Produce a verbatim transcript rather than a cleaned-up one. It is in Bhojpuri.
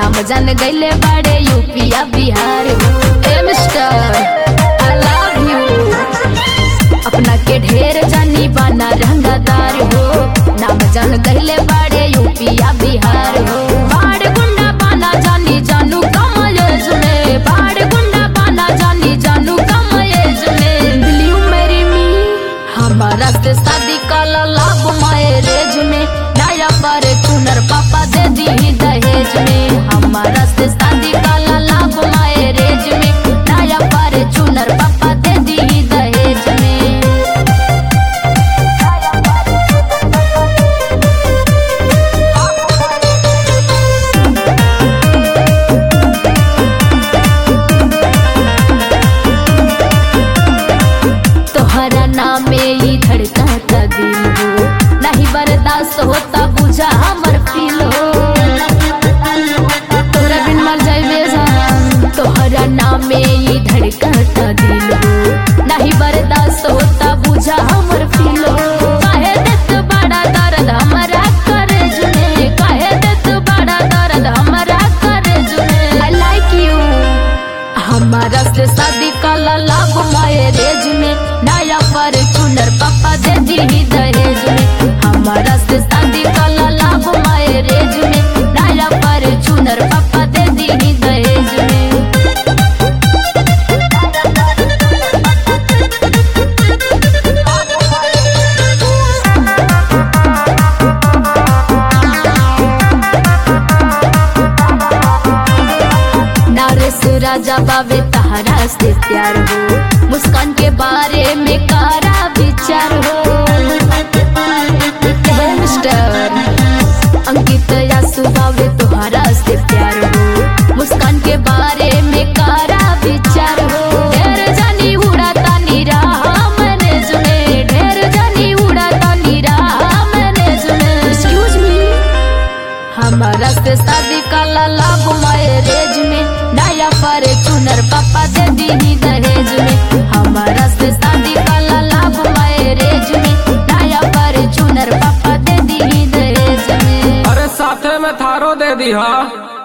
नाम जान गईले बड़े यूपिया बिहार हो। ए मिस्टर आई लव यू, अपना के ढेर जानी बाना रंगदार हो। नाम जान गईले बड़े यूपिया बिहार हो। बाड़ गुंडा बाना जानी जानू कम एज में, बाड़ गुंडा बाना जानी जानू कम एज में। Will you marry me? हमारा से शादी काला लाभ मैरिज में, नया पर चुनर पापा दे दी दहेज में। हमारा से शादी काला लाभ मैरिज में, नया पर चुनर पापा दे दी दहेज में। तोहरा नाम में ही धड़काता दिल हो, नहीं बर्दाश्त होता बुझा हमर फील हो। तोरा बिन मर जाइबे जान, तोहरा नाम में ही धड़काता दिल हो, नहीं बर्दाश्त होता बुझा हमर फील हो। काहे देत बड़ा दर्द हमरा करेज में, काहे देत बड़ा दर्द हमरा करेज में। आई लाइक यू, हमारा से शादी काला लाभ मैरिज में, नया पर चुनर पापा दे दी दहेज में। हमारा से शादी काला लाभ मैरिज में, नया पर चुनर पापा दे दी दहेज में। नारेश राजा बाबे तहरा से प्यार हो, मुस्कान के बारे में कारा विचार हो। हे मिस्टर अंकित यासु बाबे तोहरा से प्यार हो, मुस्कान के बारे में कारा विचार हो। ढेर जानी उड़ाता निराह मैंने सुने, ढेर जानी उड़ाता निराह मैंने सुने। एक्सक्यूज मी, हमारा से शादी काला लाभ मैरिज में, नया पर चुनर पापा दे दी दहेज में। हमारा से शादी काला लाभ मैरिज में, नया पर चुनर पापा दे दी दहेज में। अरे साथे में थारो दे दी हा।